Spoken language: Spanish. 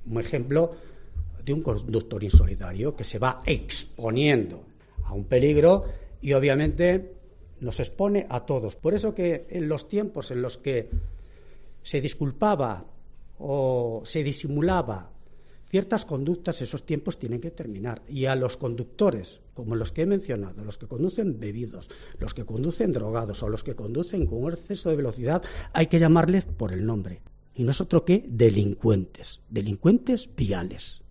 un ejemplo de un conductor insolidario que se va exponiendo a un peligro y obviamente nos expone a todos. Por eso que en los tiempos en los que se disculpaba o se disimulaba ciertas conductas, esos tiempos tienen que terminar. Y a los conductores, como los que he mencionado, los que conducen bebidos, los que conducen drogados o los que conducen con un exceso de velocidad, hay que llamarles por el nombre. Y no es otro que delincuentes viales.